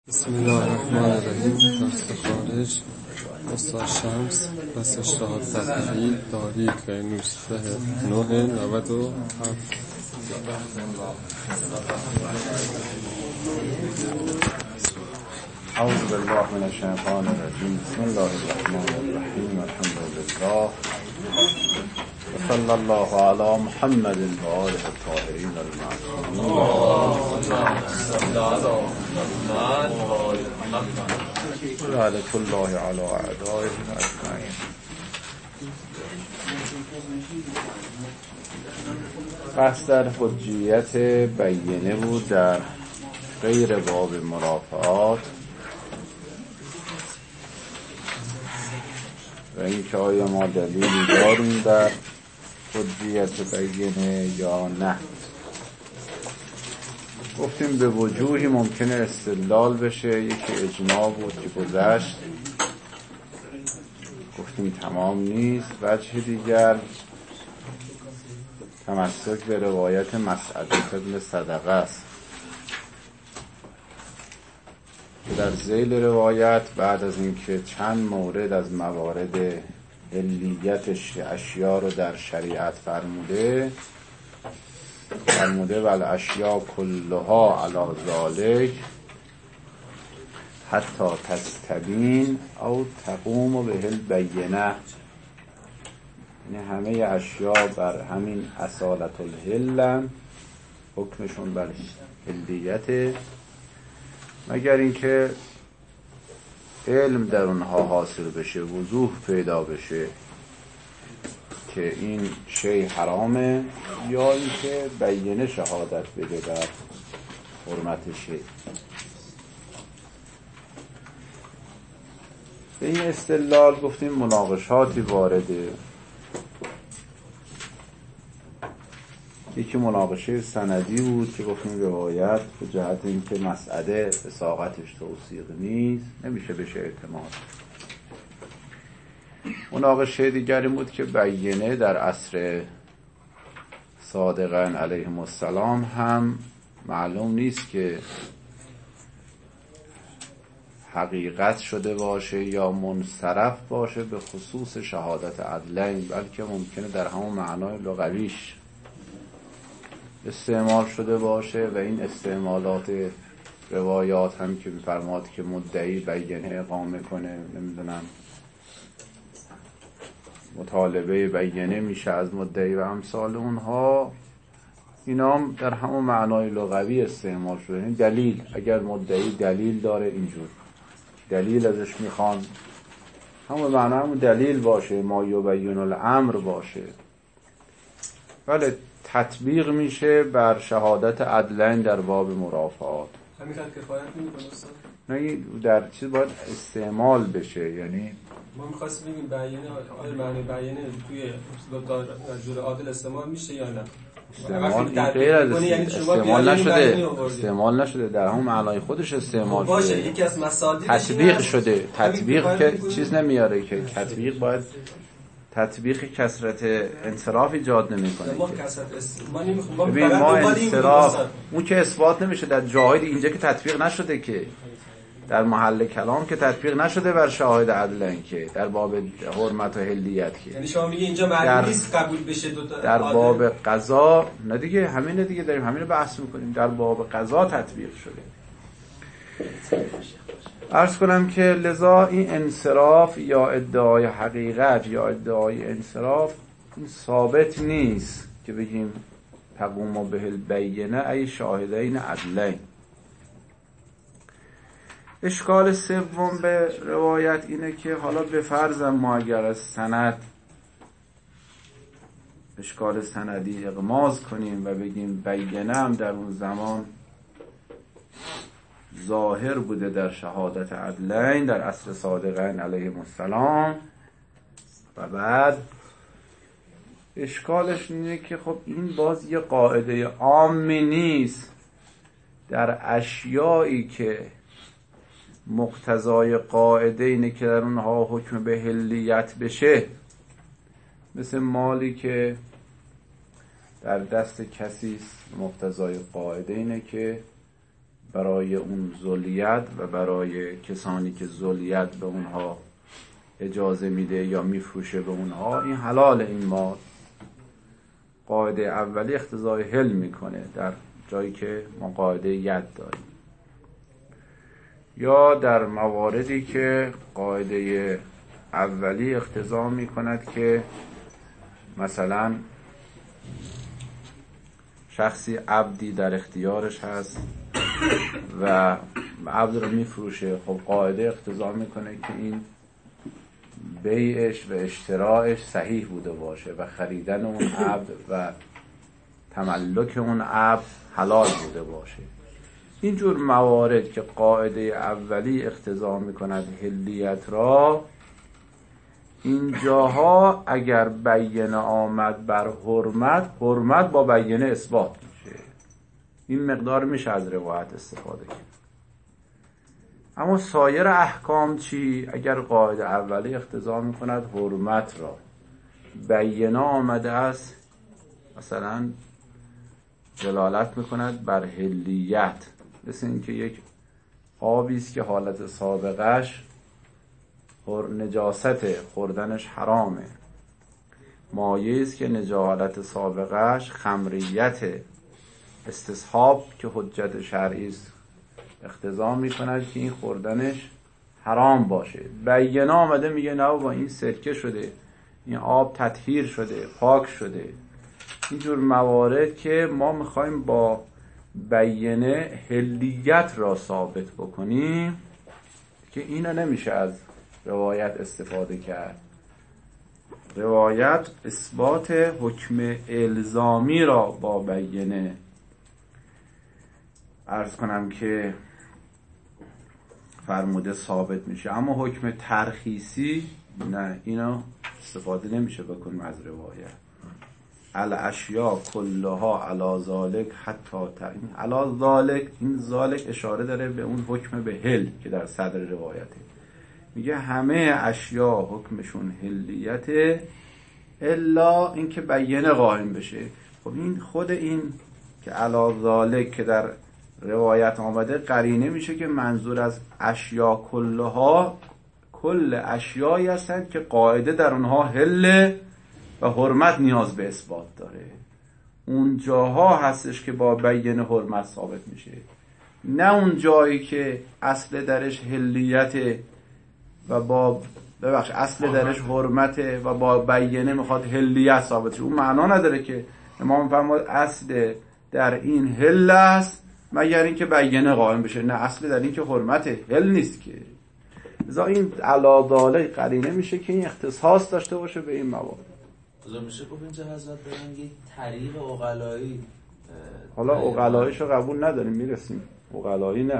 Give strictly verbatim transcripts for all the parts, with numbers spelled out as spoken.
بسم الله الرحمن الرحیم. درس خارج استاد شمس پس اشتهاد تحلیل تاریخ نوزده نه نود و هفت. اعوذ بالله من الشیطان الرجیم. بسم الله الرحمن الرحیم. الحمد لله و صلی الله علی محمد و آله الطاهرین المعصومین لعنة الله علی اعدائه اجمعین. بحث در حجیت بیینه بود در غیر باب مرافعات و اینکه آیا ما دلیلی داریم در حجیت بیینه یا نه. گفتیم به وجوهی ممکنه استدلال بشه. یکی اجماع بود که گذشت، گفتیم تمام نیست. وجه دیگر تمسک به روایت مسعد ابن صدقه است. در ذیل روایت بعد از اینکه چند مورد از موارد علیت اشیاء رو در شریعت فرموده فرموده ول اشیاء کلها علی ذالک حتی تستبین او تقوم به البینه. یعنی همه اشیاء بر همین اصالت الهلن، حکمشون بر علیت، مگر اینکه علم در اونها حاصل بشه، وضوح پیدا بشه که این شی حرامه، یا اینکه بیینه شهادت بده در حرمت شی. به این استدلال گفتیم مناقشاتی وارده. یکی مناقشه سندی بود که گفتیم روایت به جهت اینکه مسئله وثاقتش توثیق نیست نمیشه بشه اعتماد. مناقشه دیگری بود که بیینه در عصر صادقین علیهم السلام هم معلوم نیست که حقیقت شده باشه یا منصرف باشه به خصوص شهادت عدلین، بلکه ممکنه در همون معنای لغویش استعمال شده باشه و این استعمالات روایات هم که می‌فرماد که مدعی بیینه اقامه کنه، نمیدونم مطالبه بیینه میشه از مدعی و امثال اونها، اینا هم در همون معنای لغوی استعمال شده. این دلیل، اگر مدعی دلیل داره اینجور دلیل ازش میخوان، همون معنی همون دلیل باشه، ما یبین الامر باشه، ولی تطبیق میشه بر شهادت عدلین در باب مرافعات. همین کفایت نمی‌کنه. نه، در چیز باید استعمال بشه. یعنی ما می‌خواستیم ببینیم بیینه آیا معنی بیینه توی رجل عادل استعمال میشه یا نه. استعمال غیر از استعمال نشده، استعمال نشده در همون معنای خودش استعمال شده. باشه، یکی از مصادیق تطبیق شده. تطبیق که چیز نمیاره که تطبیق باید تطبیق کثرت انصراف ایجاد نمیکنه. ما کثرت استعمال ببین ما انصراف اون که اثبات نمیشه در جاهای اینجا که تطبیق نشده، که در محل کلام که تطبیق نشده بر شاهد عدلین، که در باب حرمت و حلیت، که یعنی شما میگه اینجا معنی نیست قبول بشه دو تا. در باب قضا نه دیگه، همینه دیگه، داریم همین رو بحث میکنیم. در باب قضا تطبیق شده. عرض کنم که لذا این انصراف یا ادعای حقیقت یا ادعای انصراف این ثابت نیست که بگیم تقوم به البینه ای شاهدین عدلین. اشکال سوم به روایت اینه که حالا به فرضم ما اگر از سند اشکال سندی اغماز کنیم و بگیم بیینه هم در اون زمان ظاهر بوده در شهادت عدلین در عصر صادقین علیهم السلام، و بعد اشکالش اینه که خب این باز یه قاعده عامی نیست در اشیایی که مقتضای قاعده اینه که در اونها حکم به حلیت بشه، مثل مالی که در دست کسی مقتضای قاعده اینه که برای اون ذلیت و برای کسانی که ذلیت به اونها اجازه میده یا میفروشه به اونها، این حلال این مال. قاعده اولی اقتضای حل میکنه در جایی که ما قاعده ید داریم، یا در مواردی که قاعده اولی اقتضا میکند که مثلا شخصی عبدی در اختیارش هست و عبد رو میفروشه، خب قاعده اقتضا میکنه که این بیعش و اشتراعش صحیح بوده باشه و خریدن اون عبد و تملک اون عبد حلال بوده باشه. اینجور موارد که قاعده اولی اقتضا میکند حلیت را، اینجاها اگر بیانه آمد بر حرمت، حرمت با بیانه اثبات میشه. این مقدار میشه از روایت استفاده کرد. اما سایر احکام چی؟ اگر قاعده اولی اقتضا میکند حرمت را، بیانه آمده است مثلا دلالت میکند بر حلیت، مثل این که یک آبی است که حالت سابقش نجاست خوردنش حرامه، مایه است که نجاست سابقش خمریت، استصحاب که حجت شرعی است اقتضا میکند که این خوردنش حرام باشه، بیانه آمده میگه نه با این سرکه شده، این آب تطهیر شده، پاک شده. اینجور موارد که ما میخوایم با بیانه حلیت را ثابت بکنیم که اینا نمیشه از روایت استفاده کرد. روایت اثبات حکم الزامی را با بیانه عرض کنم که فرموده ثابت میشه، اما حکم ترخیصی نه، اینا استفاده نمیشه بکنیم از روایت. الاشیاء کلها علی ذالک حتی تعین علی ذالک، این ذالک اشاره داره به اون حکم به حل که در صدر روایته، میگه همه اشیاء حکمشون حلیته الا این که بیانه قائم بشه. خب این خود این که علی ذالک که در روایت آمده قرینه میشه که منظور از اشیاء کلها کل اشیایی هستند که قاعده در اونها حل و حرمت نیاز به اثبات داره. اون جاها هستش که با بیان حرمت ثابت میشه، نه اون جایی که اصل درش حلیت و با ببخش اصل درش حرمته و با بیانه میخواد حلیت ثابت شه. اون معنا نداره که امام فرمود اصل در این حل است مگر اینکه بیانه قائم بشه، نه اصل در این که حرمته، حل نیست که. لذا این علاداله قرینه میشه که این اختصاص داشته باشه به این موارد. لذا میشه گفت اینجا حضرت دارن یک طریق عقلایی، حالا عقلاییشو قبول نداریم، میرسیم عقلایی نه.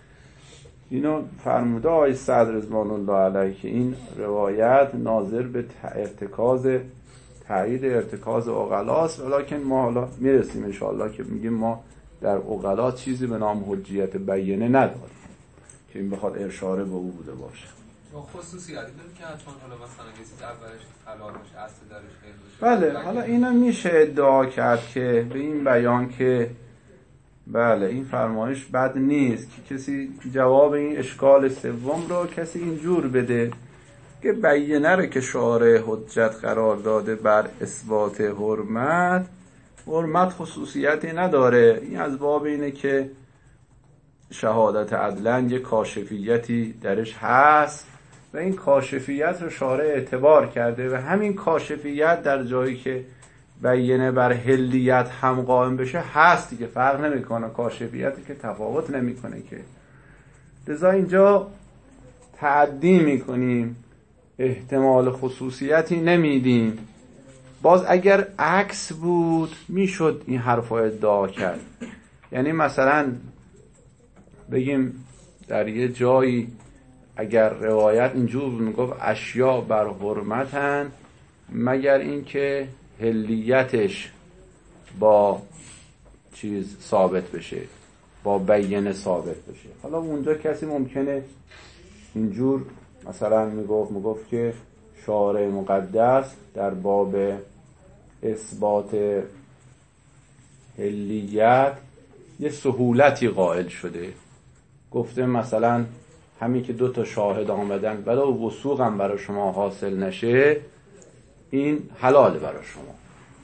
اینو فرموده آقای صدر رضوان الله علیه که این روایت ناظر به ارتکاز تایید ارتکاز عقلاست، ولیکن ما حالا میرسیم ان شاء الله که میگیم ما در عقلا چیزی به نام حجیت بیانه نداریم که این بخواد ارشاره به او بوده باشه. خصوصیاتی داره که حتما حالا مثلا یه چیز اولش حلال باشه، اصل درش خیر باشه. بله، حالا اینا میشه ادعا کرد که به این بیان که بله این فرمایش بد نیست که کسی جواب این اشکال سوم رو کسی اینجور بده که بیانه رو که شارع حجت قرار داده بر اثبات حرمت، حرمت خصوصیتی نداره. این از باب اینه که شهادت عدلن یه کاشفیتی درش هست و این کاشفیت رو شارع اعتبار کرده و همین کاشفیت در جایی که بیانه بر حلیت هم قائم بشه هست دیگه، فرق نمیکنه، کاشفیتی که تفاوت نمیکنه که. لذا اینجا تعدی میکنیم، احتمال خصوصیتی نمیدیم. باز اگر عکس بود میشد این حرف رو ادعا کرد، یعنی مثلا بگیم در یه جایی اگر روایت اینجور میگفت اشیاء بر حرمتن مگر اینکه حلیتش با چیز ثابت بشه، با بیانه ثابت بشه. حالا اونجا کسی ممکنه اینجور مثلا میگفت میگفت که شارع مقدس در باب اثبات حلیت یه سهولتی قائل شده، گفته مثلا همین که دو تا شاهد آمدن ولی وثوق هم برای شما حاصل نشه این حلاله برای شما،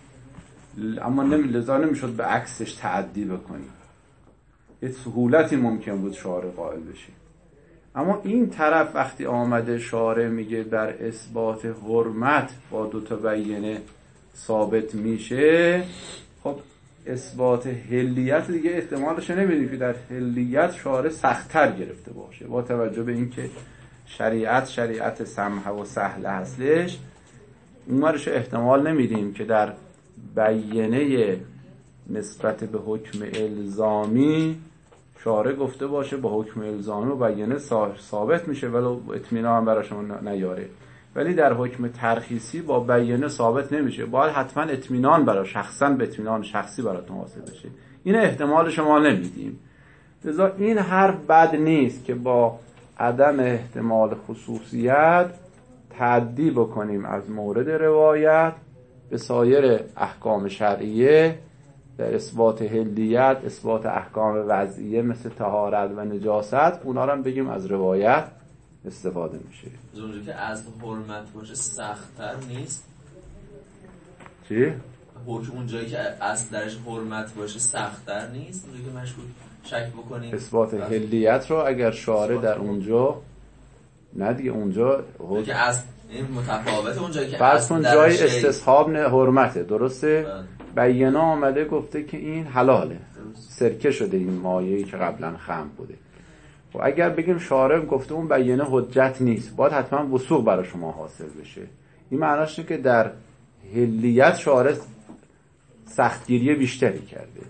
اما لذا نمیشد به عکسش تعدی بکنی. یه سهولتی ممکن بود شارع قائل بشه. اما این طرف وقتی آمده شارع میگه در اثبات حرمت با دو تا بیانه ثابت میشه، خب اثبات حلیت دیگه احتمالش نمیدیم که در حلیت شارع سخت‌تر گرفته باشه، با توجه به اینکه شریعت شریعت سمح و سهل هستش. اونورش احتمال نمیدیم که در بیانه نسبت به حکم الزامی شارع گفته باشه با حکم الزامی و بیانه ثابت میشه ولو اطمینان هم براشون نیاره، ولی در حکم ترخیصی با بیانه ثابت نمیشه، باید حتما اطمینان برای شخصا به اطمینان شخصی براتون حاصل بشه. این احتمال شما نمیدیم. لذا این حرف بد نیست که با عدم احتمال خصوصیت تعدی بکنیم از مورد روایت به سایر احکام شرعیه در اثبات حلیت، اثبات احکام وضعیه مثل طهارت و نجاست، اونا رو هم بگیم از روایت استفاده میشه. اونجا که از حرمت باشه سخت‌تر نیست؟ چی؟ حکم اونجایی که اصل درش حرمت باشه سخت‌تر نیست؟ اونجایی که مشکل شک بکنیم اثبات حلیت رو اگر شارع در اونجا نه دیگه اونجا حکم که اصل این متفاوته، اونجایی که فرض کن جای استصحاب حرمته، درسته؟ بیانه آمده گفته که این حلاله، سرکه شده این مایه‌ای که قبلا خمر بوده. و اگر بگیم شارع گفته اون بیانه حجت نیست، باید حتما وثوق برای شما حاصل بشه. این معناشه که در حلیت شارع سختگیری بیشتری کرده،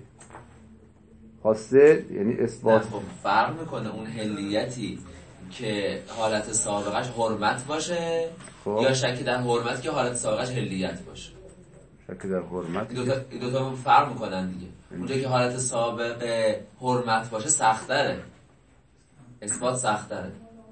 خواسته یعنی اثبات. خب فرق میکنه اون حلیتی که حالت سابقش حرمت باشه خب. یا شک در حرمت که حالت سابقش حلیت باشه. شک در حرمت دو تا دو تا فرق میکنن دیگه. اونجا که حالت سابقه حرمت باشه سخت‌تره، اثبات سخت‌تره،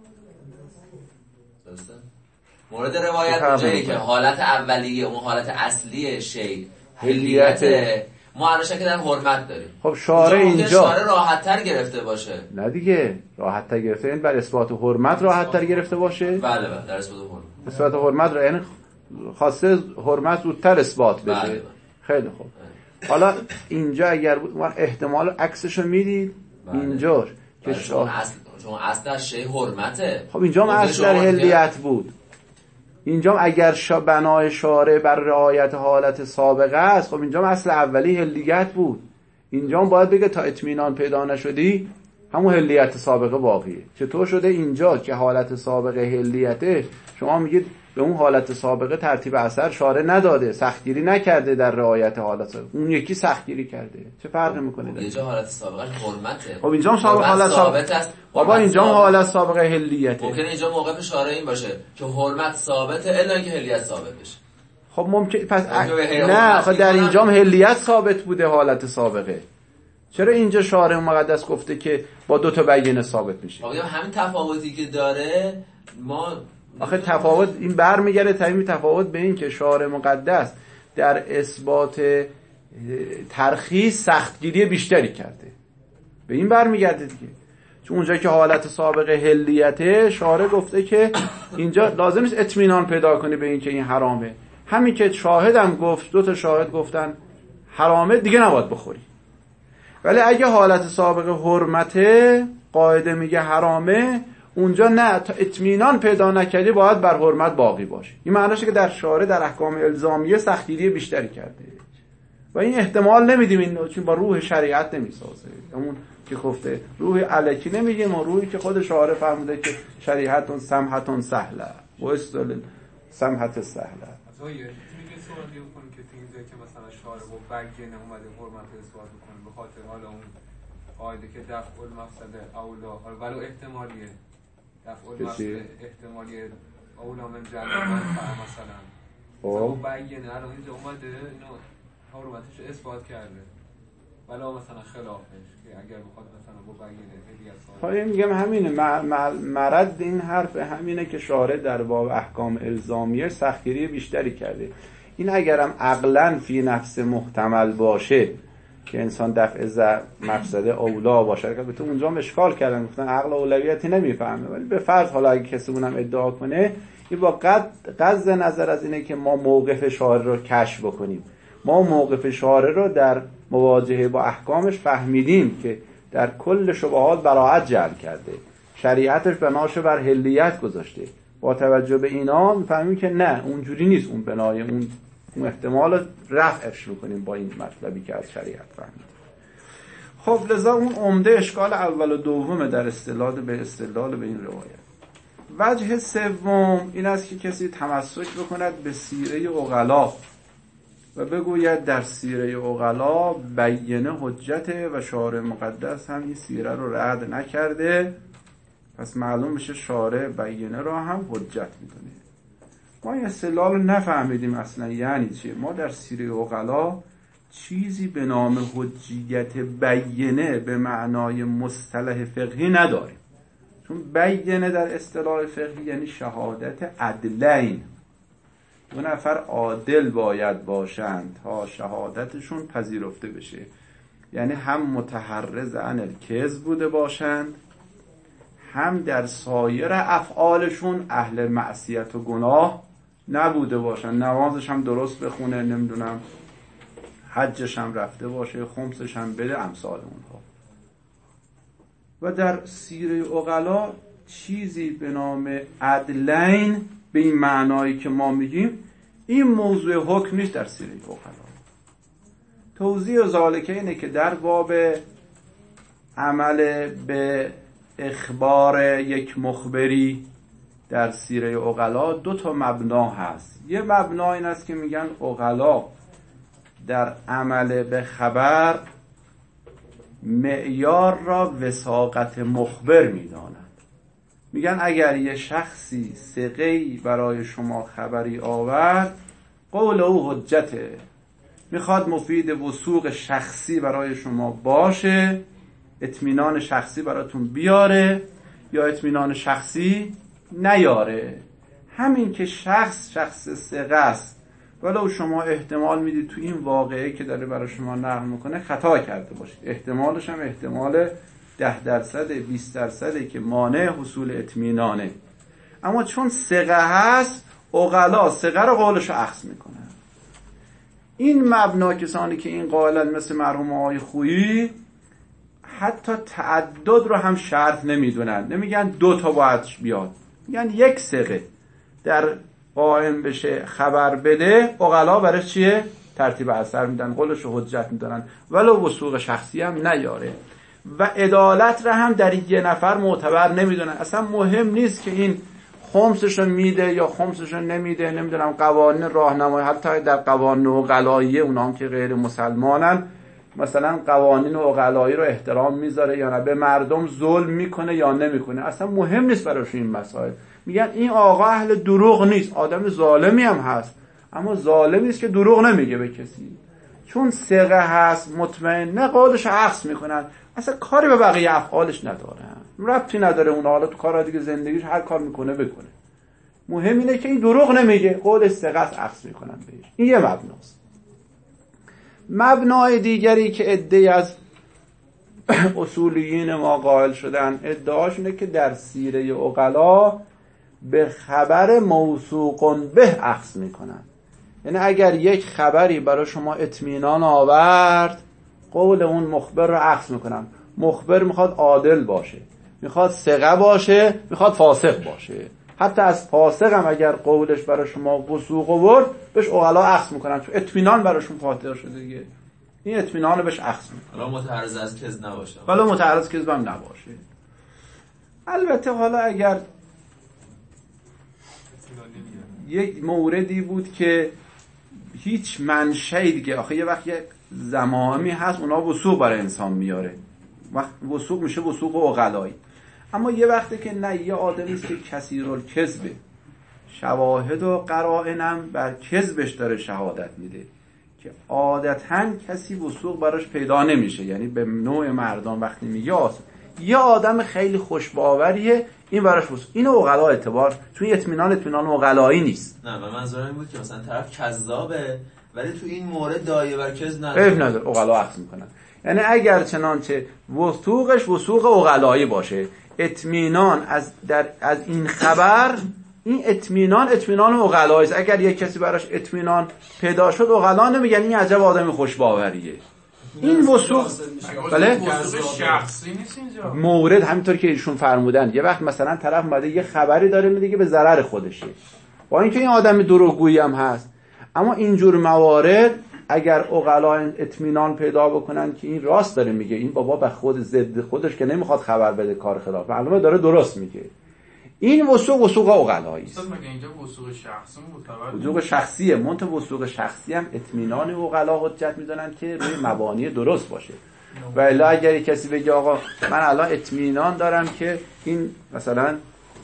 درسته؟ مورد روایت اونجایی که حالت اولیه اون حالت اصلی شی حلیت ما عرشه که در حرمت داریم. خب شارع اینجا شارع راحت‌تر گرفته باشه. نه دیگه راحت‌تر گرفته، این بر اثبات حرمت راحت‌تر گرفته باشه. بله بله در اثبات حرمت. اثبات حرمت را یعنی خواسته حرمت زودتر اثبات بشه. بله بله. خیلی خوب. حالا اینجا اگر احتمال عکسشو میدید بله. اینجا که چون اصل چون اصل شی حرمته. خب اینجا هم اصل در حلیت بود. اینجا اگر شا بنای شارع بر رعایت حالت سابقه است، خب اینجا اصل اولی حلیت بود. اینجا باید بگه تا اطمینان پیدا نشدی همون حلیت سابقه باقیه. چطور شده اینجا که حالت سابقه حلیته شما میگید به اون حالت سابقه ترتیب اثر شارع نداده، سختگیری نکرده در رعایت حالت سابقه، اون یکی سختگیری کرده. چه فرقی میکنه؟ اینجا حالت سابقه حرمته. خب اینجا هم حالت ثابت است. بابا اینجا هم حالت سابقه حلیته. ممکنه اینجا موقف شارع این باشه که حرمت ثابته الا اینکه حلیت ثابت بشه. خب ممکن پس ا... نه خب در اینجا هم حلیت ثابت بوده حالت سابقه. چرا اینجا شارع مقدس گفته که با دو تا بیانه ثابت میشه؟ آقا همین تفاوتی که داره ما آخه تفاوت این برمیگره تعیین تفاوت به این که شارع مقدس در اثبات ترخیص سختگیری بیشتری کرده، به این برمیگرده دیگه. چون اونجا که حالت سابقه حلیته شارع گفته که اینجا لازم نیست اطمینان پیدا کنی به این که این حرامه، همین که شاهدم گفت دو تا شاهد گفتن حرامه دیگه نباید بخوری. ولی اگه حالت سابقه حرمته قاعده میگه حرامه، اونجا نه تا اطمینان پیدا نکردی باید بر حرمت باقی باشه. این معنیشه که در شارع در احکام الزامیه سختگیری بیشتری کرده و این احتمال نمیدیم این چون با روح شریعت نمیسازه. همون که گفته روح الکی نمیگیم، و روحی که خود شارع فرموده که شریعتون سمحتون سهله و استدلال سمحت سهله. آقا یه میگه سوال دیگه کنیم که اینجا که مثلا شارع با بگینه اومده حرمت اثبات کنه به خاطر حالا اون قاعده که دفع المفسد اولا، ولو احتمالیه دفع المفسد احتمالیه اولا من جلب منفعه مثلا. خب بگینه الان اینجا اومده اینو حرمتش اثبات کرده، ولی مثلا خلافش که اگر بخواد مثلا با بیانه هدیت ساده. خب میگم همینه مرد این حرف همینه که شارع در باب احکام الزامیه سختگیری بیشتری کرده. این اگرم عقلاً فی نفس محتمل باشه که انسان دفع ضرر مفسده اولا باشه. البته اونجا هم اشکال کردن، گفتن عقل اولویتی نمیفهمه، ولی به فرض حالا اگه کسی اونم ادعا کنه، این با قصد نظر از اینه که ما موقف شارع رو کشف بکنیم. ما موقف شارع رو در مواجهه با احکامش فهمیدیم که در کل شبهات براءت جعل کرده، شریعتش بناش بر حلیت گذاشته. با توجه به اینا میفهمیم که نه اونجوری نیست، اون بنای اون اون احتمال رفعش میکنیم با این مطلبی که از شریعت فهمید. خب لذا اون عمده اشکال اول و دومه در استدلال به استدلال به این روایت. وجه سوم این است که کسی تمسک بکند به سیره عقلا و بگوید در سیره عقلا بیینه حجته و شارع مقدس هم این سیره رو رد نکرده، پس معلوم میشه شارع بیینه رو هم حجت میکنه. ما این استدلال رو نفهمیدیم اصلا یعنی چیه. ما در سیره عقلا چیزی به نام حجیت بیینه به معنای مصطلح فقهی نداریم، چون بیینه در اصطلاح فقهی یعنی شهادت عدلین، دو نفر عادل باید باشند تا شهادتشون پذیرفته بشه، یعنی هم متحرز عن الکذب بوده باشند، هم در سایر افعالشون اهل معصیت و گناه نبوده باشند، نمازش هم درست بخونه، نمیدونم حجش هم رفته باشه، خمسش هم بده، امثال اونها. و در سیره عقلا چیزی به نام عدلین به این معنایی که ما میگیم این موضوع حکم نیست در سیره عقلا. توضیح ذالکه اینه که در باب عمل به اخبار یک مخبری در سیره عقلا دو تا مبنا هست. یه مبنا این است که میگن عقلا در عمل به خبر معیار را وثاقت مخبر میدانند. میگن اگر یه شخصی ثقه‌ای برای شما خبری آورد قول او حجته، میخواد مفید وثوق شخصی برای شما باشه، اطمینان شخصی براتون بیاره یا اطمینان شخصی نیاره. همین که شخص شخص ثقه است ولو شما احتمال میدید تو این واقعه که داره برای شما نقل میکنه خطا کرده باشید، احتمالش هم احتمال ده درصد بیست درصده که مانع حصول اطمینانه، اما چون ثقه هست عقلا ثقه رو قولش رو اخذ میکنن. این مبنا کسانی که این قائلن مثل مرحوم آقای خویی حتی تعدد رو هم شرط نمیدونن، نمیگن دو تا باید بیاد، میگن یک ثقه در قائم بشه خبر بده، عقلا برای چیه؟ ترتیب اثر میدن، قولش رو حجت میدونن ولو وثوق شخصی هم نیاره. و عدالت رو هم در یه نفر معتبر نمیدونن، اصلا مهم نیست که این خمسش رو میده یا خمسش رو نمیده، نمیدونم قوانین راهنمایی، حتی در قوانین عقلایی اونا هم که غیر مسلمانن مثلا قوانین عقلایی رو احترام میذاره یا نه، به مردم ظلم میکنه یا نمیکنه، اصلا مهم نیست براش این مسائل. میگن این آقا اهل دروغ نیست، آدم ظالمی هم هست اما ظالمی است که دروغ نمیگه به کسی، چون ثقه هست مطمئنه قولش عکس میکنن، اصلا کاری به بقیه افعالش ندارن، ربطی نداره اون حالا تو کارا دیگه زندگیش هر کار میکنه بکنه، مهم اینه که این دروغ نمیگه، قول ثقه است عکس میکنن بهش. این یه مبناست. مبنای دیگری که ادعی از اصولیین ما قائل شدن ادعاشونه که در سیره عقلا به خبر موثوق به اخذ میکنن، یعنی اگر یک خبری برای شما اطمینان آورد قول اون مخبر رو اخذ میکنن. مخبر میخواد عادل باشه، میخواد ثقه باشه، میخواد فاسق باشه، حتی از فاسق هم اگر قولش برای شما وثوق آورد بهش عقلا اخذ میکنن، چون اطمینان براشون خاطر شده دیگه، این اطمینان رو بهش اخذ میکنن، حالا متعرض از کذب نباشه، حالا متعرض کذب هم نباشه. البته حالا اگر یک موردی بود که هیچ منشأی دیگه، آخه یه وقت یه زمامی هست اونا وثوق برای انسان میاره، وقت وثوق میشه وثوق عقلایی، اما یه وقتی که نه، یه آدمی است که کثیرالکذب، شواهد و قرائنم بر کذبش داره شهادت میده که عادتاً کسی وثوق براش پیدا نمیشه، یعنی به نوع مردم وقتی میگه آسان. یه آدم خیلی خوشباوریه این براش وثوق، اینو عقلا اعتبار، چون اطمینان اطمینان عقلایی نیست. نه، و منظورم این بود که مثلا طرف کذابه ولی تو این مورد دایه بر کذب نداره. عیب نداره، عقلا اخذ میکنن. یعنی اگر چنانچه وثوقش وثوق عقلایی باشه، اطمینان از در از این خبر، این اطمینان اطمینان عقلایی است. اگر یک کسی براش اطمینان پیدا شد، عقلا نمیگن این عجب آدم خوشباوریه. این وثوق بله وثوق شخصی نیست اینجا. مورد همینطور که ایشون فرمودن، یه وقت مثلا طرف اومده یه خبری داره میده که به ضرر خودشه، با اینکه این آدم دروغگویی هم هست، اما اینجور موارد اگر عقلا اطمینان پیدا بکنن که این راست داره میگه، این بابا به خود ضد خودش که نمیخواد خبر بده کار خلاف، معلومه داره درست میگه، این وثوق وثوق عقلایی است. اصلا مگه اینجا وثوق شخصی معتبر؟ وثوق شخصیه، منتها وثوق شخصی هم اطمینان عقلا حجت میدونن که روی مبانی درست باشه. و الا اگر کسی بگه آقا من الان اطمینان دارم که این مثلا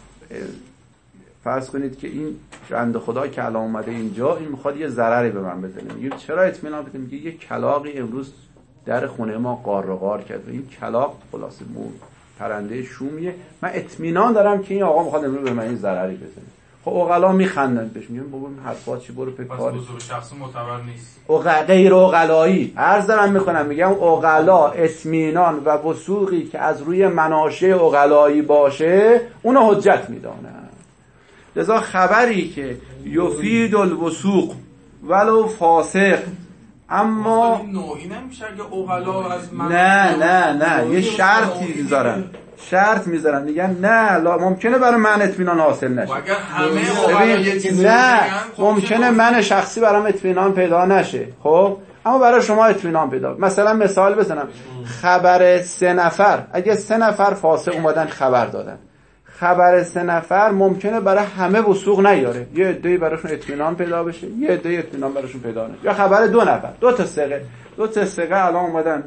فرض کنید که این بنده خدا که الان اومده اینجا این میخواد یه ضرری به من بزنه، میگه چرا اطمینان بده؟ میگه یه کلاغی امروز در خونه ما قار و قار کرد و این کلاغ خلاصه مو پرنده شومیه، من اطمینان دارم که این آقا میخواد امروز به من این ضرری بزنه. خب عقلا میخندن بهش، میگن بابا این حرفا چی، برو به کار. پس وثوق شخصی معتبر نیست. عقل غیر عقلایی عرض دارم میکنم، میگم عقلا اطمینان و وثوقی که از روی مناشأ عقلایی باشه اونو حجت میدانن. لذا خبری که یفید الوثوق ولو فاسق، اما نوعی نمیشه که عقلا از من نه نه نه یه شرطی میذارن، شرط میذارن میگن نه لا ممکنه برای من اطمینان حاصل نشه. اگر همه عقلا یه چیزی نه ممکنه من شخصی برام اطمینان پیدا نشه، خب اما برای شما اطمینان پیدا. مثلا مثال بزنم، خبر سه نفر، اگه سه نفر فاسق اومدن خبر دادن، خبر سه نفر ممکنه برای همه وثوق نیاره، یه عده‌ای براشون اطمینان پیدا بشه، یه عده‌ای اطمینان براشون پیدا نشه. یا خبر دو نفر، دو تا ثقه، دو تا ثقه الان اومدن،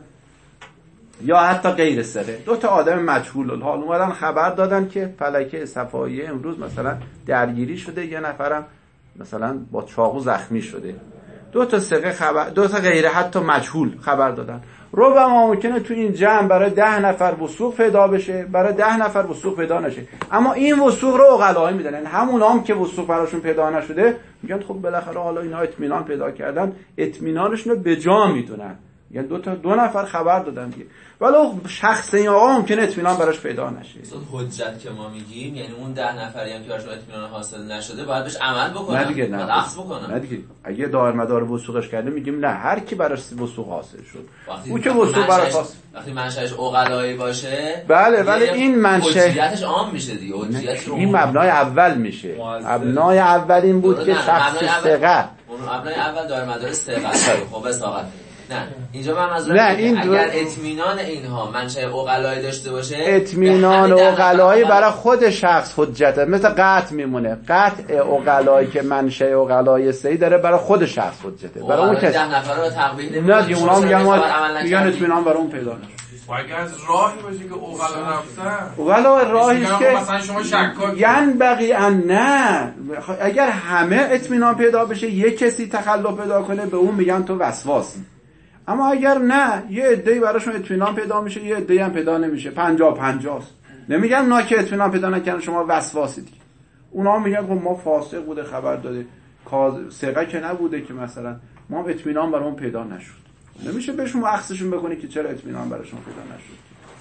یا حتی غیر ثقه، دو تا آدم مجهول الحال اومدن خبر دادن که فلکه صفایی امروز مثلا درگیری شده، یه نفرم مثلا با چاقو زخمی شده. دو تا ثقه خبر، دو تا غیر حتی مجهول خبر دادن. ربما ممکنه تو این جمع برای ده نفر وثوق پیدا بشه، برای ده نفر وثوق پیدا نشه، اما این وثوق رو عقلایی میدن. یعنی همونا هم که وثوق براشون پیدا نشده میگن خب بالاخره حالا اینا اطمینان پیدا کردن، اطمینانشون رو به جا میدونن، یعنی دو تا دو نفر خبر دادن دیگه، ولو شخص این آقا ممکنه اطمینان براش پیدا نشه. اون حجت که ما میگیم یعنی اون ده نفری هم که براشون اطمینان حاصل نشده باید بهش عمل بکنن، نه دیگه، نه باید اخذ بکنن. نه دیگه، اگه دار مدار وثوقش کرده میگیم نه، هر کی براش وثوق حاصل شد اون که وثوق براش حاصل، وقتی منشأش عقلایی باشه بله ولی این منشأ حجیتش عام میشه دیگه، حجیت این مبنای اول میشه. مبنای اول این بود که شخص ثقه، اون مبنای اول دار مدار ثقه خب وثاقت. نه اینجا من از نه این دو... اگر اطمینان اینها منشأ عقلایی داشته باشه، اطمینان عقلایی برای خود شخص حجته، مثل قطع میمونه، قطع عقلایی که منشأ عقلایی سهی داره برای خود شخص حجته، برای اون کسی ده نفر رو تقبیح نمی‌کنه. نه دیگه اونا میگن میگن اطمینان برای اون پیدا نشه. و اگر از راهی باشه که عقلا رفتن، عقلا راهی که مثلا شما شکاک ینبغی ان نه، اگر همه اطمینان پیدا بشه یک کسی تخلف پیدا کنه به اون میگن تو وسواسی. اما اگر نه یه عده‌ای براشون اطمینان پیدا میشه، یه عده‌ای هم پیدا نمیشه، پنجاه پنجاه است. نمیگن اونا که اطمینان پیدا نکردن شما وسواسید، اونا میگن خب ما فاسق بوده خبر داده، ثقه که نبوده که مثلا ما اطمینان برامون پیدا نشد. نمیشه بهشون اخذشون بکنی که چرا اطمینان براشون پیدا نشد.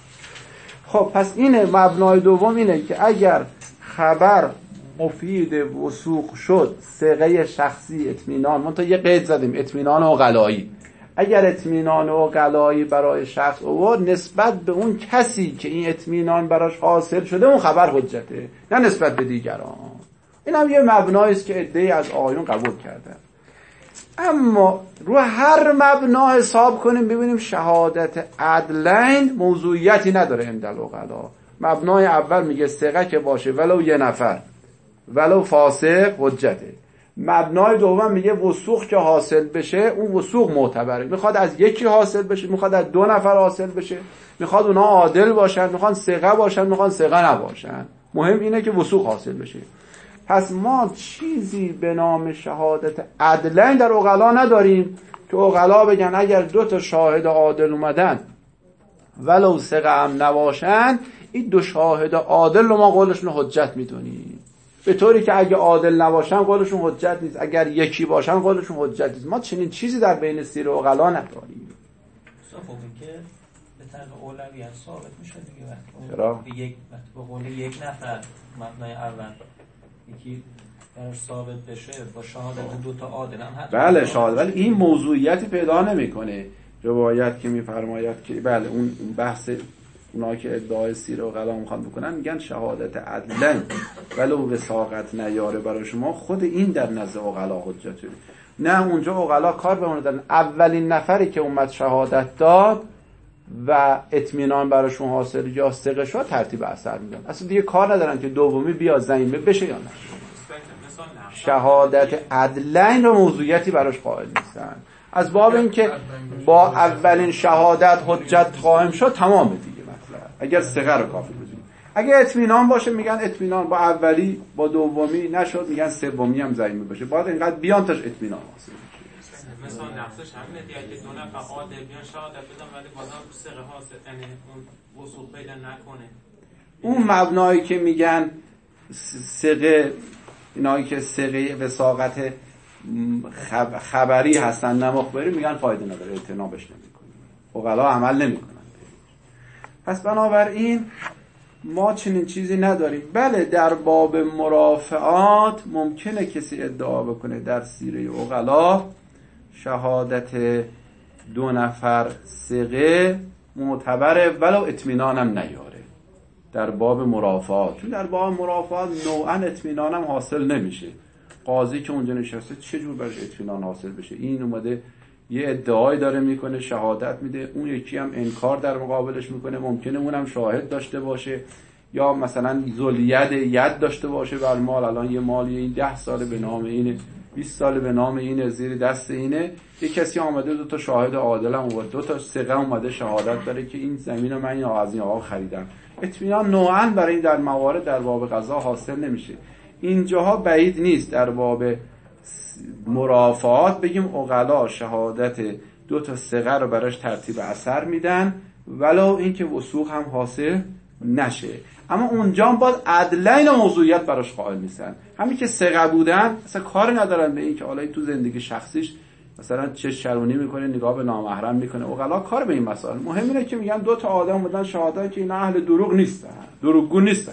خب پس اینه مبنای دوم اینه که اگر خبر مفید وثوق شد، ثقه شخصی اطمینان، ما تا یه قید زدیم اطمینان عقلایی، اگر اطمینان عقلایی برای شخص آورد نسبت به اون کسی که این اطمینان براش حاصل شده اون خبر حجته، نه نسبت به دیگران. این هم یه مبنایی است که عده‌ای از آقایون قبول کردن. اما رو هر مبنا حساب کنیم ببینیم شهادت عدلین موضوعیتی نداره عند العقلا. مبنای اول میگه ثقه که باشه ولو یه نفر ولو فاسق حجته. مبنای دوم میگه وثوق که حاصل بشه اون وثوق معتبره، میخواد از یکی حاصل بشه، میخواد از دو نفر حاصل بشه، میخواد اونا عادل باشن، میخوان ثقه باشن، میخوان ثقه نباشن، مهم اینه که وثوق حاصل بشه. پس ما چیزی به نام شهادت عدلین در عقلا نداریم که عقلا بگن اگر دو تا شاهد عادل اومدن ولو ثقه هم نباشن این دو شاهد عادل رو ما قولشون حجت میدونیم. به طوری که اگه عادل نباشن قولشون حجت نیست، اگر یکی باشن قولشون حجت نیست. ما چنین چیزی در بین سیر و عقلا نداریم. خب که به طرق اولویت ثابت میشه دیگه. وقتی چرا؟ به یک به قول یک نفر مبنای اول یکی براش ثابت بشه با شهادت دو تا عادل هم حتی بله شهادت، ولی این موضوعیتی پیدا نمیکنه. روایت که میفرماید که بله اون بحث اونایی که ادعای سیر و عقلا میخوان بکنن میگن شهادت عدلن ولو وثاقت نیاره برای شما، خود این در نزد عقلا حجته. نه اونجا عقلا کار به اون دادن. اولین نفری که اومد شهادت داد و اطمینان براشون حاصل یا ثقه شد ترتیب اثر میدن، اصلا دیگه کار ندارن که دومی بیاد ضمیمه بشه یا نه. شهادت عدلین رو موضوعیتی براش قائل نیستن، از باب اینکه با اولین شهادت حجت قائم شد تمام دیگه. مثلا اگر ثقه رو کافی بدونیم، اگر اطمینان باشه میگن اطمینان با اولی با دومی نشد میگن سومی هم ضمیمه باشه، باید اینقدر بیان تاش اطمینان حاصل بشه. مثلا نقصش همینه دیگه که دو نفر عادل بیان شهادت بدن ولی بازم ثقه حاصل یعنی اون وثوق پیدا نکنه. اون مبنایی که میگن ثقه، اینایی که ثقه وثاقت خبری هستن نه مخبری، میگن فایده نداره، اعتنابش نمیکنه، عقلا عمل نمیکنن. پس بنابراین ما چنین چیزی نداریم. بله در باب مرافعات ممکنه کسی ادعا بکنه در سیره عقلا شهادت دو نفر ثقه معتبره ولو اطمینانم نیاره در باب مرافعات، چون در باب مرافعات نوعا اطمینانم حاصل نمیشه. قاضی که اونجا نشسته چه جور برش اطمینان حاصل بشه؟ این اومده یه ادعایی داره میکنه، شهادت میده، اون یکی هم انکار در مقابلش میکنه، ممکنه اونم شاهد داشته باشه یا مثلا ذوالید ید داشته باشه بر مال، الان یه مالی این ده سال به نام اینه، بیست سال به نام اینه، زیر دست اینه، یه کسی آمده دو تا شاهد عادل هم اومده، دو تا ثقه اومده شهادت داره که این زمین رو من از این آقا خریدم. اطمینان نوعا برای این در موارد در باب قضا حاصل نمیشه. اینجاها بعید نیست در باب مرافعات بگیم عقلا شهادت دو تا ثقه رو براش ترتیب اثر میدن ولو اینکه وثوق هم حاصل نشه، اما اونجا باز عدلین و موضوعیت براش قائل نیستن. همین که ثقه بودن اصلا کار ندارن به این که حالا تو زندگی شخصیش مثلا چه شرونی میکنه، نگاه به نامحرم میکنه، عقلا کار به این مسائل. مهم اینه که میگن دو تا آدم بودن شهادت که اینا اهل دروغ نیستن، دروغگو نیستن.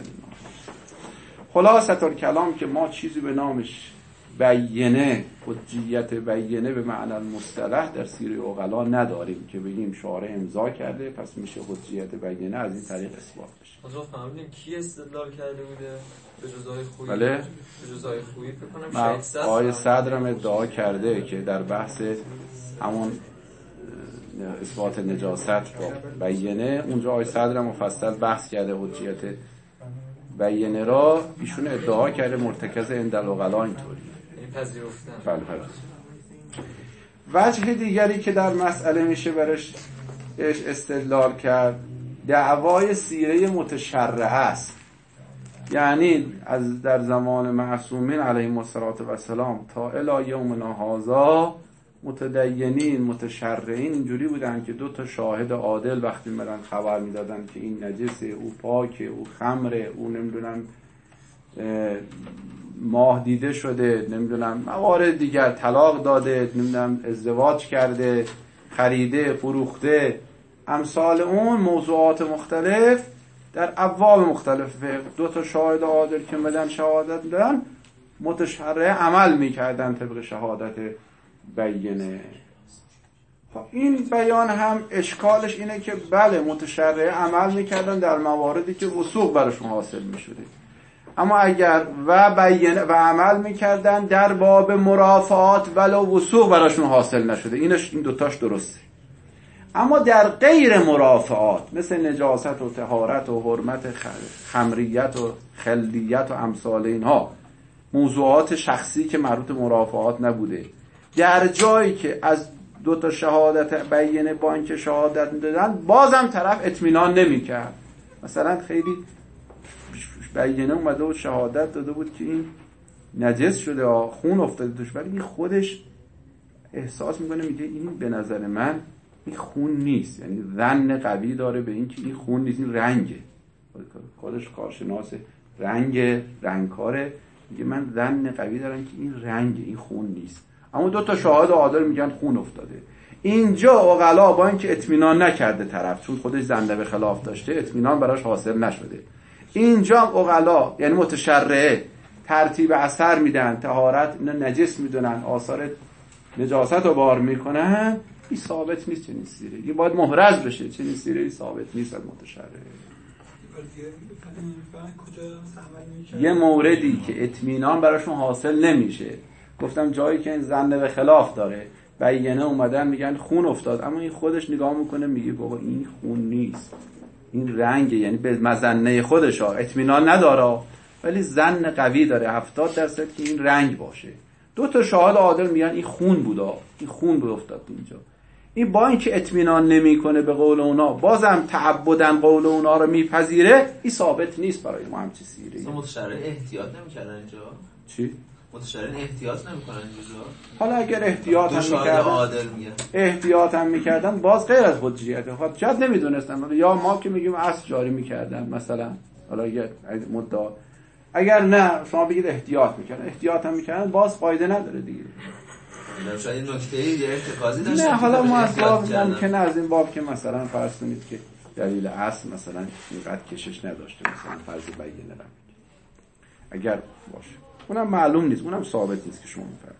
خلاصه الکلام که ما چیزی به نامش بیینه، حجیت بیینه به معنی مصطلح در سیره عقلا نداریم که بگیم شارع امضا کرده پس میشه حجیت بیینه از این طریق اثبات بشه. حضور فهمیدین کی استدلال کرده بوده؟ به جزای خویی. بله؟ به جزای خویی فکر کنم شهید صدر. آقای صدرم ادعا کرده که در بحث همون اثبات نجاست با بیینه اونجا آقای صدرم مفصل بحث کرده حجیت بیینه را، ایشون ادعا کرده مرتکز عند العقلا اینطوری. این پذیرفتن. بله پذیرفتن. وجه دیگری که در مسئله میشه برش استدلال کرد دعوای سیره متشرعه است، یعنی از در زمان معصومین علیهم السلام تا الی یومنا هذا متدینین متشرعین اینجوری بودن که دو تا شاهد عادل وقتی میرن خبر میدادن که این نجسه، او پاکه، او خمره، او نمیدونم ماه دیده شده، نمیدونم موارد دیگر، طلاق داده، نمیدونم ازدواج کرده، خریده، فروخته، امثال اون موضوعات مختلف در ابواب مختلف دو تا شاهد عادل که بدن شهادت دادن متشرع عمل میکردن طبق شهادت بیینه. خب این بیان هم اشکالش اینه که بله متشرع عمل میکردن در مواردی که وثوق براشون حاصل میشده، اما اگر و بیینه و عمل میکردن در باب مرافعات ولو وثوق براشون حاصل نشده، اینش این دوتاش درسته. اما در غیر مرافعات مثل نجاست و طهارت و حرمت خمریت و خلیت و امثال اینها موضوعات شخصی که مربوط به مرافعات نبوده، در جایی که از دو تا شهادت بیینه با اینکه شهادت دادن بازم طرف اطمینان نمی‌کرد، مثلا خیلی بیینه اومده و شهادت داده بود که این نجس شده، خون افتاده توش، ولی این خودش احساس میکنه میگه این به نظر من این خون نیست، یعنی ظن قوی داره به این که این خون نیست، این رنگه، خودش کارشناس رنگ رنگکاره، میگه من ظن قوی دارم که این رنگ، این خون نیست. اما دو تا شاهد عادل میگن خون افتاده. اینجا عقلا با اینکه اطمینان نکرده طرف، چون خودش ظن به خلاف داشته، اطمینان براش حاصل نشده. اینجا عقلا یعنی متشرعه ترتیب اثر میدن، طهارت اینا نجس میدونن، آثار نجاست رو بار میکنن، این ثابت نیست چنین سیره. این باید محرز بشه، چنین سیره این ثابت نیست از متشرعه. یه موردی که اطمینان براشون حاصل نمیشه، گفتم جایی که این ظن به خلاف داره، بیانه اومدن میگن خون افتاد، اما این خودش نگاه میکنه میگه بابا این خون نیست، این رنگه، یعنی به مظنه خودش ها اطمینان نداره ولی ظن قوی داره هفتاد درصد که این رنگ باشه. دو تا شاهد عادل میگن این خون بودا، این خون بود افتاد اینجا. این با اینکه اطمینان نمیکنه به قول اونا، بازم تعبدن قول اونا رو میپذیره، این ثابت نیست برای ما همچی سیره. متشرع احتیاط نمیکردن اینجا؟ چی؟ متشرعین احتیاط نمیکنن اینجا؟ حالا اگر احتیاط هم میکردن احتیاط هم میکردن باز غیر از حجیت، خب شاید نمیدونستن، یا ما که میگیم اصل جاری میکردن مثلا، حالا اگر مدعا، اگر نه شما بگید احتیاط میکردن، احتیاط هم میکردن باز فایده نداره دیگه. شاید این نکته یه ارتکازی داشته. نه حالا ما اصلا ممکنه از این باب که مثلا فرض کنید که دلیل اصل مثلا اینقدر کشش نداشته، مثلا فرض بیانه رو اگر باشه، اونم معلوم نیست، اونم ثابت نیست که شما میفرمایید.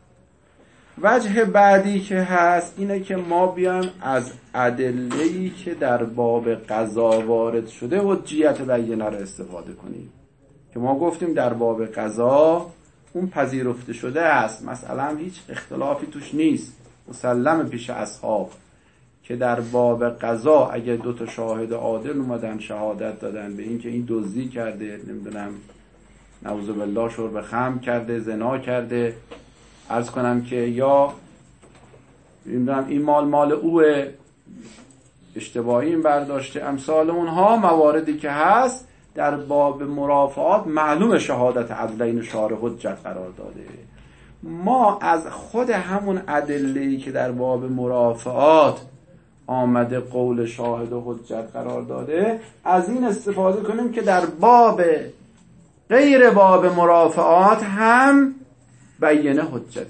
وجه بعدی که هست اینه که ما بیایم از ادله‌ای که در باب قضا وارد شده حجیت بیانه رو استفاده کنیم، که ما گفتیم در باب قضا اون پذیرفته شده است، مثلا هیچ اختلافی توش نیست، مسلم پیش اصحاب که در باب قضا اگر دو تا شاهد عادل اومدن شهادت دادن به این که این دزدی کرده، نمیدونم نعوذ بالله شرب خمر کرده، زنا کرده، عرض کنم که یا نمیدونم این مال مال اوه، اشتباهی این برداشته، امثال اونها مواردی که هست در باب مرافعات معلوم شهادت عدلین شارع حجت قرار داده. ما از خود همون ادله‌ای که در باب مرافعات آمده قول شاهد و حجت قرار داده، از این استفاده کنیم که در باب غیر باب مرافعات هم بیانه حجته.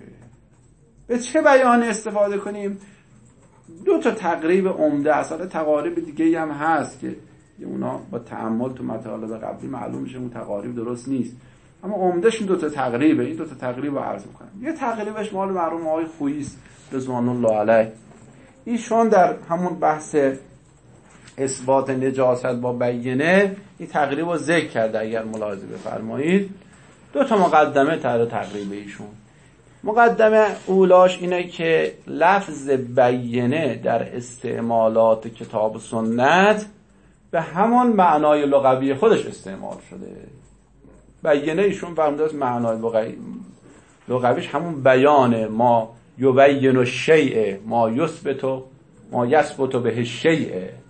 به چه بیانه استفاده کنیم؟ دو تا تقریب عمده، اصلا تقاریب دیگه هم هست که اونا با تأمل تو مطالب قبلی معلوم میشه اون تقاریب درست نیست، اما عمدهشون دو تا تقریبه. این دو تا تقریب رو عرض میکنم. یه تقریبش مال مرحوم آقای خوییست رضوان الله علیه، ایشون در همون بحث اثبات نجاست با بیانه این تقریب رو ذکر کرده، اگر ملاحظه بفرمایید. دو تا مقدمه تر تقریب ایشون. مقدمه اولاش اینه که لفظ بیانه در استعمالات کتاب و سنت به همون معنای لغوی خودش استعمال شده. بیانه ایشون فرموده است معنای لغوی لغویش همون بیان ما یبین الشیء ما یثبت ما یثبت به الشیء.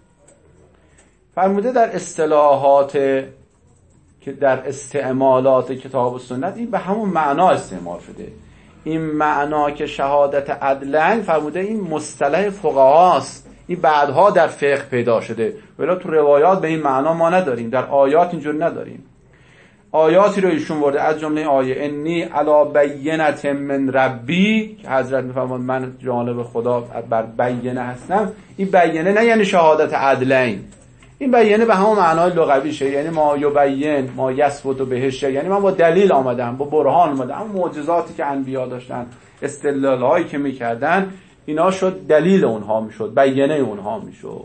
فرموده در اصطلاحات که در استعمالات کتاب و سنت این به همون معنا استعمال شده. این معنا که شهادت عدلین، فرموده این مصطلح فقهاست، این بعدها در فقه پیدا شده، ولی تو روایات به این معنا ما نداریم، در آیات اینجور نداریم. آیاتی رو ایشون برده از جمله آیه انی علی بینة من ربی که حضرت میفرماند من جانب خدا بر بیانه هستم. این بیانه نه یعنی شهادت عدلین، این بیانه به همون معنای لغویشه، یعنی ما یبین ما یثبت بهش، یعنی من با دلیل آمدم، با برهان آمدم. اما معجزاتی که انبیا داشتن، استدلال‌هایی که میکردن، اینا شد دلیل اونها میشد، بیانه اونها میشد.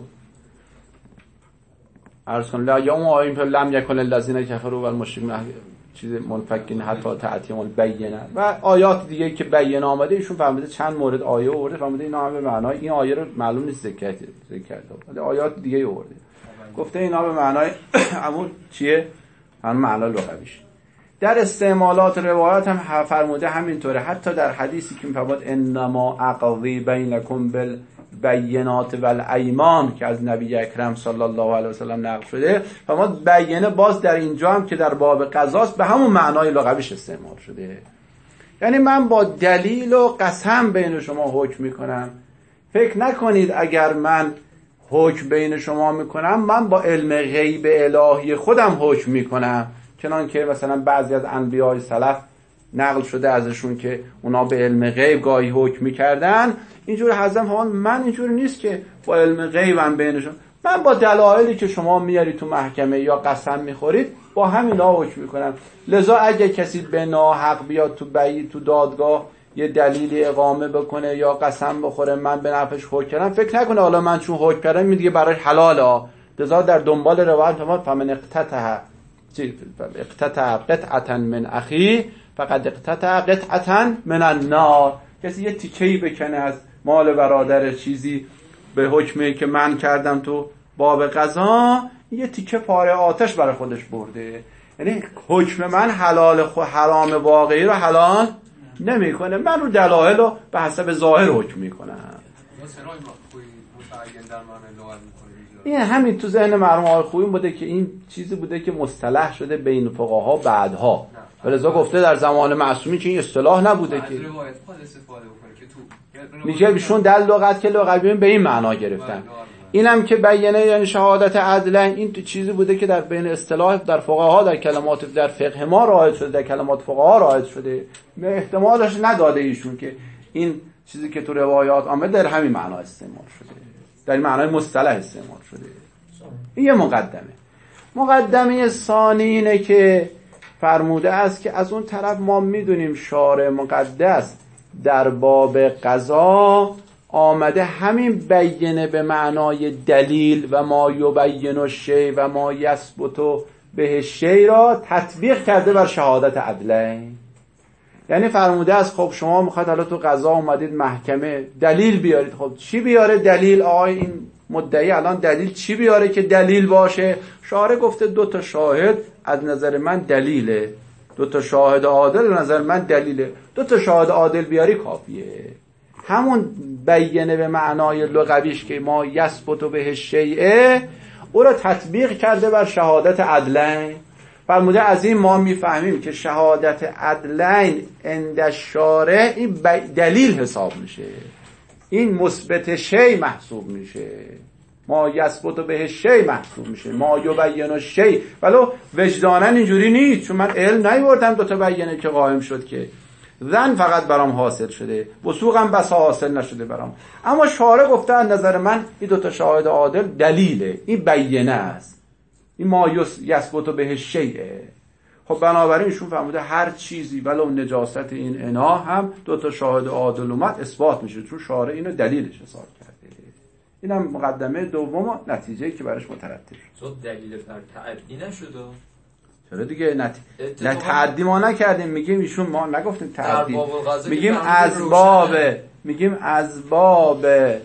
عرض کن لا یا اون آیه پر لم یکن الذین کفروا والمشرکون چیز منفکین حتی تأتیهم البینه و آیات دیگه که بیانه آمده. ایشون فهمیده چند مورد آیه آورده، فهمیده اینا هم به معنای این آیه رو معلوم نیست ذکر کرده، ولی آیات دیگه آورده گفته اینا به معنای همون چیه، همون معنا لغویش. در استعمالات روایات هم فرموده همینطوره. حتی در حدیثی که میفرماد انما اقضی بینکم بالبینات والایمان که از نبی اکرم صلی الله علیه و سلم نقل شده، فرمود بیانه باز در اینجا هم که در باب قضاست به همون معنای لغویش استعمال شده. یعنی من با دلیل و قسم بین شما حکم میکنم. فکر نکنید اگر من حکم بین شما میکنم من با علم غیب الهی خودم حکم میکنم، چنان که مثلا بعضی از انبیای سلف نقل شده ازشون که اونا به علم غیب گاهی حکم میکردن، اینجور حضرت فرمان من اینجور نیست که با علم غیبم بینشون، من با دلایلی که شما میاری تو محکمه یا قسم میخورید با همینا حکم میکنم. لذا اگه کسی به ناحق بیاد تو بی تو دادگاه یه دلیلی اقامه بکنه یا قسم بخوره من به نفعش حکم کردم، فکر نکنه حالا من چون حکم کردم این دیگه برای حلاله. لذا در دنبال روایت فرمان فمن اقتطع اقتطع قطعة من اخی فقد اقتطع قطعة من النار. کسی یه تیکه‌ای بکنه از مال برادر چیزی به حکمی که من کردم تو باب قضا، یه تیکه پاره آتش برای خودش برده. یعنی حکم من حلال خو حرام واقعی رو حلال نمیکنه، من رو دلایل رو به حسب ظاهر حکم میکنم. این همین تو ذهن مرحوم آقای خویی بوده که این چیزی بوده که مصطلح شده بین فقها بعدها، ولذا گفته در زمان معصومی که این اصطلاح نبوده که میگه ایشون در لغت که لغوی به این معنا گرفتن. اینم که بیانه یعنی شهادت عدل، این تو چیزی بوده که در بین اصطلاح در فقها در کلمات در فقه ما رایج شده، در کلمات فقها رایج شده، احتمالش نداده ایشون که این چیزی که تو روایات آمده در همین معنا استعمال شده، در این معنای مصطلح استعمال شده. این یه مقدمه. مقدمه ثانی اینه که فرموده است که از اون طرف ما میدونیم شارع مقدس در باب قضا آمده همین بیانه به معنای دلیل و ما یبین الشیء و ما یثبت به الشیء را تطبیق کرده بر شهادت عدلین. یعنی فرموده است خب شما میخواید حالا تو قضا اومدید محکمه دلیل بیارید، خب چی بیاره دلیل؟ آقای این مدعی الان دلیل چی بیاره که دلیل باشه؟ شارع گفته دو تا شاهد از نظر من دلیله، دو تا شاهد عادل از نظر من دلیله، دو تا شاهد عادل بیاری کافیه. همون بیانه به معنای لغویش که ما یثبت به الشیء او را تطبیق کرده بر شهادت عدلین. فرموده از این ما میفهمیم که شهادت عدلین عند الشارع این دلیل حساب میشه، این مثبت شیء محسوب میشه، ما یثبت به الشیء محسوب میشه، ما یبین الشیء. ولو وجدانا اینجوری نیست، چون من علم نیوردم دو تا بیانه که قائم شد که ظن فقط برام حاصل شده، وثوقم بس حاصل نشده برام، اما شارع گفته از نظر من این دو تا شاهد عادل دلیله، این بیانه است، این ما یثبت به الشیء. خب بنابراین ایشون فرموده هر چیزی ولو نجاست این انا هم دو تا شاهد عادل اومد اثبات میشه، چون شارع اینو دلیلش حساب کرده. اینم مقدمه دوم و نتیجه‌ای که براش مترتب شد. تو دلیل بر تعدی نشد. چرا دیگه نت... نه تعدی ما نکردیم، میگیم ایشون ما نگفتیم تعدی، میگیم از باب میگیم از باب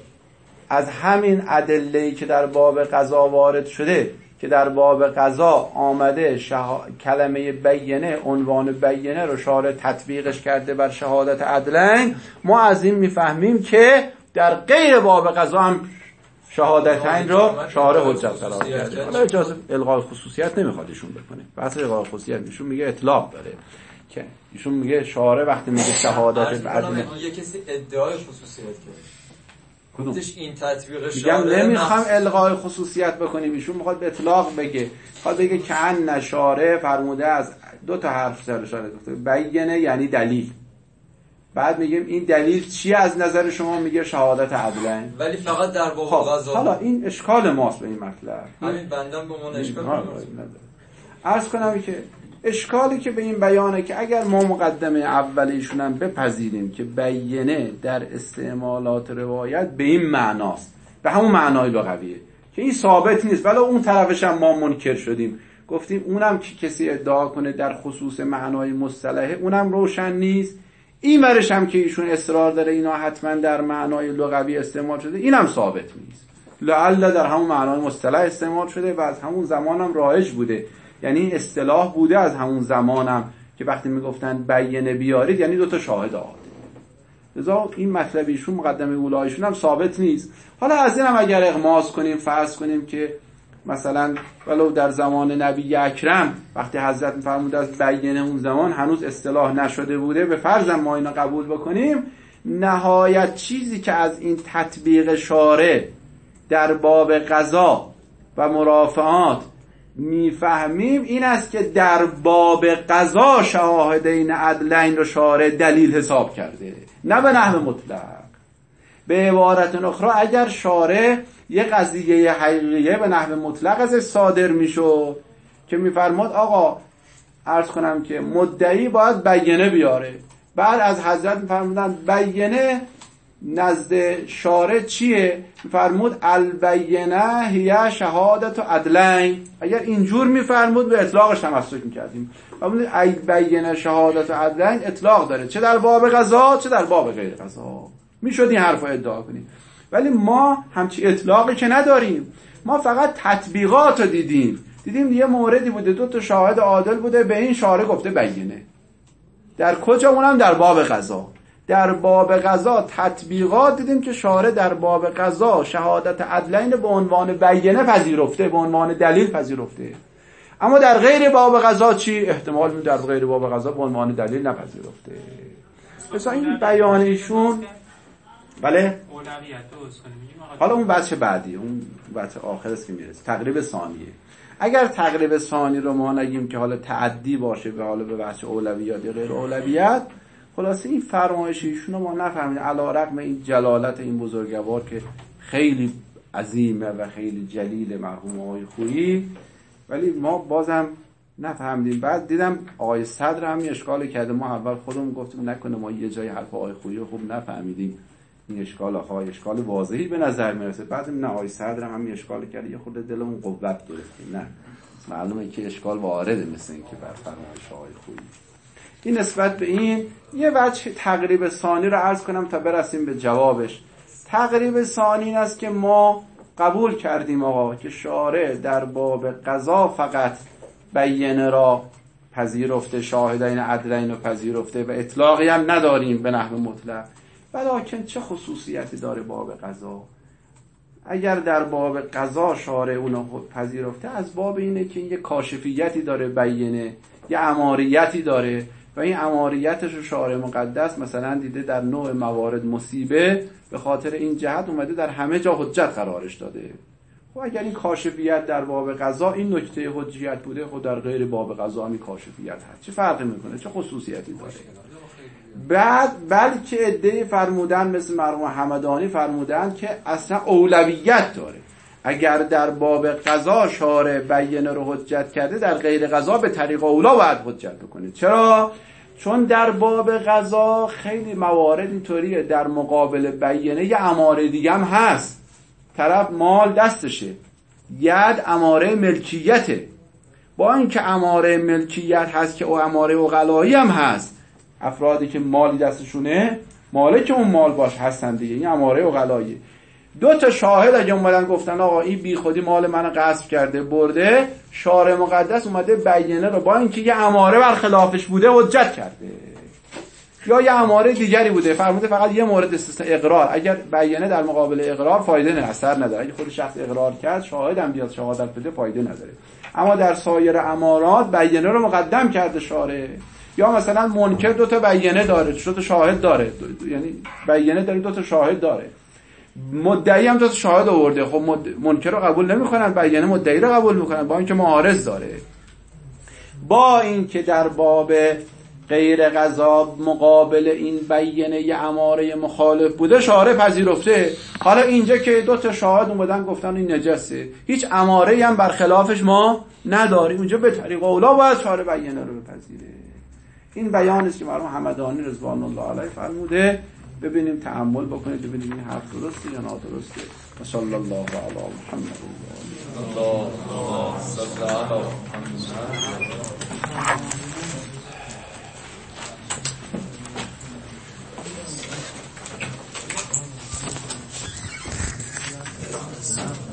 از همین ادله‌ای که در باب قضا وارد شده که در باب قضا آمده شها... کلمه بیانه عنوان بیانه رو شارع تطبیقش کرده بر شهادت عدلین، ما از این میفهمیم که در غیر باب قضا هم شهادتین رو شارع حجت قرار کرده. حالا اجازه الغای خصوصیت نمیخواد ایشون بکنه، بحث الغای خصوصیت ایشون میگه اطلاق داره که ایشون میگه شارع وقتی میگه شهادت عدل یه کسی ادعای خصوصیت کرده کدوم این تطبیق میگم نمیخوام الغای خصوصیت بکنیم، ایشون میخواد اطلاق بگه، میخواد بگه که ان شارع فرموده از دو تا حرف سر شارع گفته بیانه یعنی دلیل، بعد میگیم این دلیل چی از نظر شما؟ میگه شهادت عدلین، ولی فقط در باب قضا. حالا این اشکال ماست به این مطلب، همین بندم به من اشکال نداره. عرض کنم که اشکالی که به این بیانه که اگر ما مقدمه اولیشون هم بپذیریم که بیانه در استعمالات روایت به این معناست، به همون معنای لغویه که این ثابت نیست، ولی اون طرفش هم ما منکر شدیم، گفتیم اونم که کسی ادعا کنه در خصوص معنای مصطلحه اونم روشن نیست، این ورش هم که ایشون اصرار داره اینا حتما در معنای لغوی استعمال شده اینم ثابت نیست، لعل در همون معنای مصطلح استعمال شده و از همون زمانم رایج بوده، یعنی اصطلاح بوده از همون زمانم که وقتی میگفتن بیانه بیارید یعنی دو تا شاهد عادل. لذا این مطلب ایشون مقدمه اولایشون هم ثابت نیست. حالا از اینم اگر اغماض کنیم فرض کنیم که مثلا ولو در زمان نبی اکرم وقتی حضرت می‌فرمود از بیانه اون زمان هنوز اصطلاح نشده بوده، به فرضم ما اینا قبول بکنیم، نهایت چیزی که از این تطبیق شارع در باب قضا و مرافعات میفهمیم این است که در باب قضا شاهدین عدلین رو شارع دلیل حساب کرده، نه به نحو مطلق. به عبارت اخرى اگر شارع یه قضیه حقیقیه به نحو مطلق ازش صادر میشد که میفرماد آقا عرض کنم که مدعی باید بینه بیاره، بعد از حضرت میفرمودن بینه نزد شارع چیه؟ میفرمود البینه هی شهادت و عدلین. اگر اینجور میفرمود به اطلاقش تمسک میکردیم. فرمود ای بینه شهادت و عدلین اطلاق داره، چه در باب قضا چه در باب غیر قضا. میشد این حرف رو ادعا کنیم، ولی ما همچی اطلاقی که نداریم. ما فقط تطبیقات رو دیدیم. دیدیم یه موردی بوده دو تا شاهد عادل بوده، به این شارع گفته بینه. در کجا؟ اونم در باب قضا. در باب قضا تطبیقات دیدیم که شارع در باب قضا شهادت عدلین به عنوان بینه پذیرفته، به عنوان دلیل پذیرفته. اما در غیر باب قضا چی؟ احتمال می در غیر باب قضا به عنوان دلیل نپذیرفته. مثلا این بیان ایشون بله حالا اون بچه بعدی، اون بچه آخر است که میرسه تقریب ثانیه. اگر تقریب ثانی رو ما نگیم که حالا تعدی باشه به حالا به بچه اولویات یا غیر اولویت، خلاصه این فرمایش ایشون رو ما نفهمیدیم علی رغم این جلالت این بزرگوار که خیلی عظیمه و خیلی جلیل مرحوم آقای خویی، ولی ما بازم نفهمیدیم. بعد دیدم آقای صدر هم اشکال کرده، ما اول خودمون گفتیم نکنه ما یه جای حرف آقای خویی رو خوب نفهمیدیم، این اشکال آقای اشکال واضحی به نظر میرسه. بعد نه آقای صدر هم همین اشکال کرده، یه خورده دلمون قوت گرفتیم. نه معلومه که اشکال وارده، مثل این که بر فرمایش آقای خویی. این نسبت به این یه وجه تقریب ثانی رو عرض کنم تا برسیم به جوابش. تقریب ثانی این است که ما قبول کردیم آقا که شارع در باب قضا فقط بینه را پذیرفته، شاهدین عدلین رو پذیرفته و اطلاقی هم نداریم به نحو مطلق. ولیکن چه خصوصیتی داره باب قضا؟ اگر در باب قضا شارع اونو پذیرفته، از باب اینه که یه کاشفیتی داره بینه، یه اماریتی داره و این اماریتش رو شارع مقدس مثلا دیده در نوع موارد مصیبه، به خاطر این جهت اومده در همه جا حجت قرارش داده. خب اگر این کاشفیت در باب قضا این نکته حجیت بوده، خود در غیر باب قضا هم کاشفیت هست. چه فرقی میکنه؟ چه خصوصیتی داره؟ بعد بلکه عده‌ای فرمودن مثل مرحوم حمدانی فرمودن که اصلا اولویت داره. اگر در باب قضا شارع بینه رو حجت کرده، در غیر قضا به طریق اولا باید حجت بکنه. چرا؟ چون در باب قضا خیلی موارد اینطوریه در مقابل بینه یه اماره دیگه هم هست. طرف مال دستشه، ید اماره ملکیته، با اینکه اماره ملکیت هست که او اماره عقلایی هم هست، افرادی که مالی دستشونه مالک اون مال باش هستن دیگه، این اماره عقلایی. دو تا شاهد اگه اومدن گفتن آقا این بی خودی مال منو غصب کرده برده، شارع مقدس اومده بینه رو با اینکه یه اماره برخلافش بوده حجت کرده، یا یه اماره دیگری بوده فرموده فقط یه مورد استثنا اقرار، اگر بینه در مقابل اقرار فایده نه، اثر نداره. اگه خود شخص اقرار کرد شاهد هم بیاد شهادت بده فایده نداره. اما در سایر امارات بینه رو مقدم کرده شارع. یا مثلا منکر دو تا بینه داره، دو تا شاهد داره، یعنی بینه داره دو تا شاهد داره، مدعی هم دو تا شاهد آورده، خب منکر رو قبول نمی‌کنن، بینه مدعی رو قبول می‌کنن با اینکه معارض داره. با اینکه در باب غیر قضا مقابل این بینه ی اماره مخالف بوده، شارع پذیرفته. حالا اینجا که دو تا شاهد اومدن گفتن این نجسه، هیچ اماره هم برخلافش ما نداریم، اونجا به طریق اولا باید شارع بینه رو بپذیره. این بیانی است که مرحوم حمدانی رضوان الله علیه فرموده. ببینیم تأمل بکنید ببینیم این حرف درسته یا نادرسته. صلی الله علی محمد اللهم صل علی محمد.